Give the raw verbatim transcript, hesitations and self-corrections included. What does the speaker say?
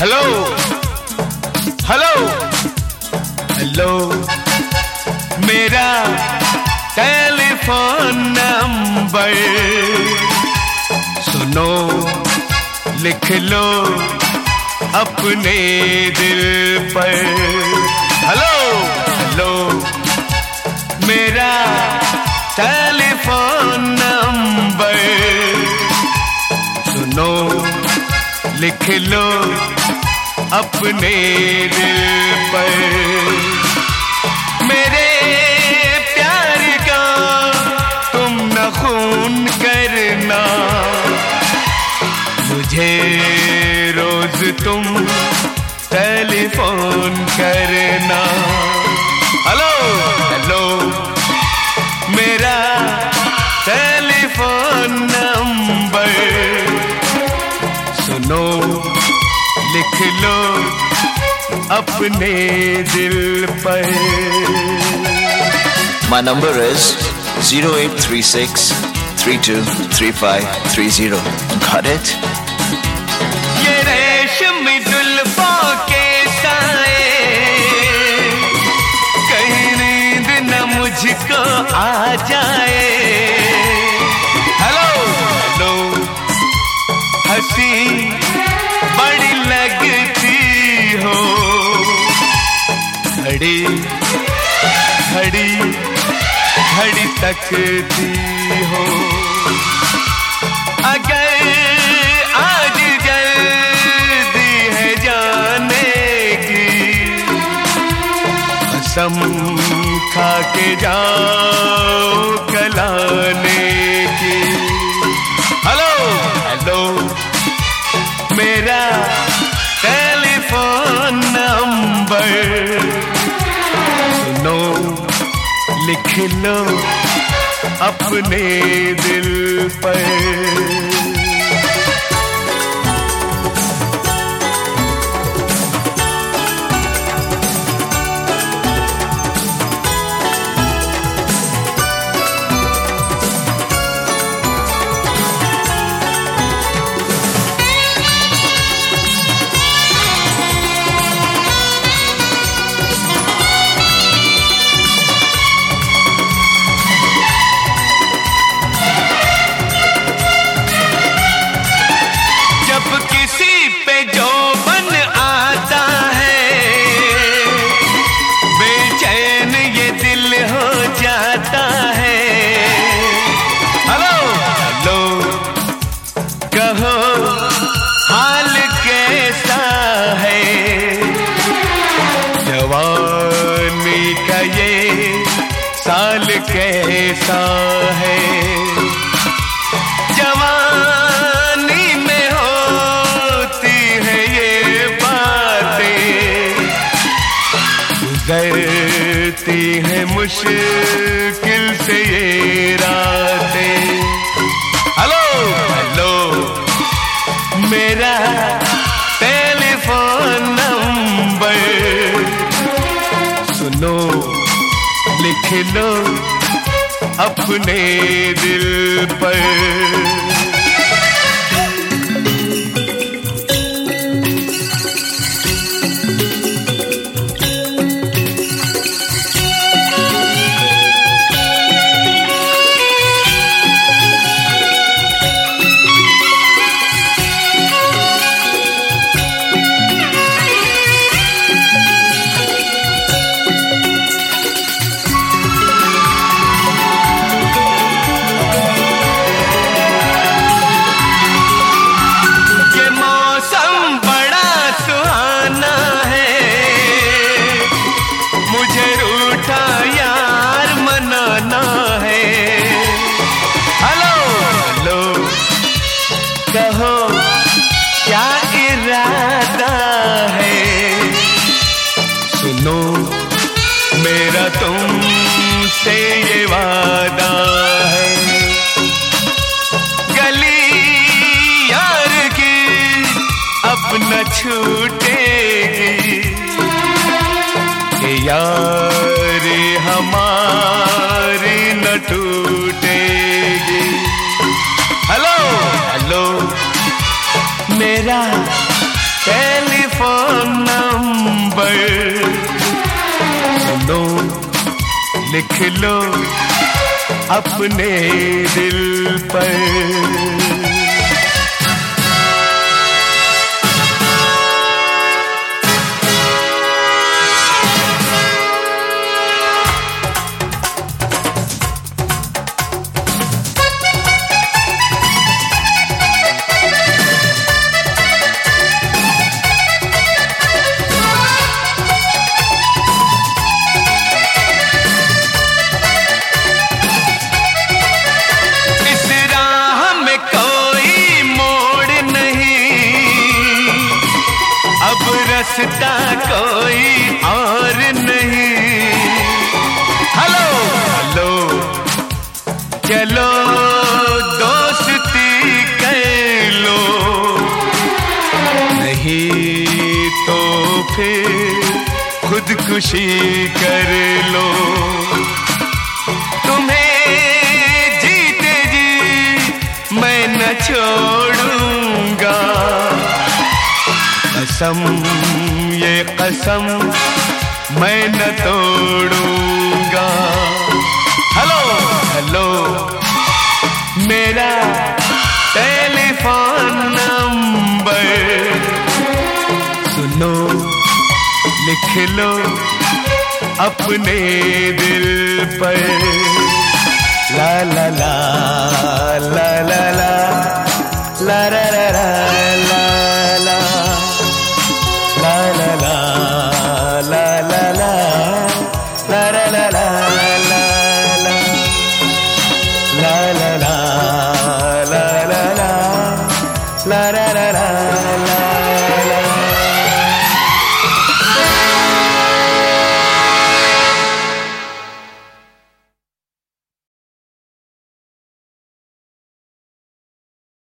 Hello hello hello मेरा telephone number सुनो, लिख लो अपने दिल पर। हेलो हेलो मेरा टेलीफोन नंबर सुनो, लिख लो अपने दिल पर। मेरे प्यार का तुम न खून करना, मुझे रोज तुम टेलीफोन करना। हेलो हेलो मेरा टेलीफोन नंबर सुनो, लिख लो अपने दिल पर। My number is zero eight three six three two three five three zero. Got it? ये रेशमी जुल्फों के साए, कहीं नींद न मुझको आ जाए। हेलो हेलो हंसी बड़ी लगती हो, घड़ी घड़ी घड़ी तकती हो। अगर आज जल्दी है जाने की, कसम खा के जाओ कलाने की। हेलो हेलो मेरा टेलीफोन नंबर सुनो, लिख लो अपने दिल पर। कहो हाल कैसा है, जवानी का ये साल कैसा है। जवानी में होती है ये बातें, गुजरती है मुश्किल से ये रातें। हेलो हेलो मेरा टेलीफोन नंबर सुनो, लिख लो अपने दिल पर। कहो क्या इरादा है, सुनो मेरा तुमसे ये वादा है। गली यार की अब न छूटेगी, यारी हमारी न टूटेगी। हेलो हेलो मेरा टेलीफोन लिख लो अपने दिल पर। रास्ता कोई और नहीं। हेलो हेलो चलो दोस्ती कर लो, नहीं तो फिर खुदकुशी कर लो। तुम्हें जीते जी मैं न छोड़ूंगा, कसम ये कसम मैं न तोड़ूंगा। हेलो हेलो मेरा टेलीफोन नंबर सुनो, लिख लो अपने दिल पर। ला ला ला ला ला ला ला ला ला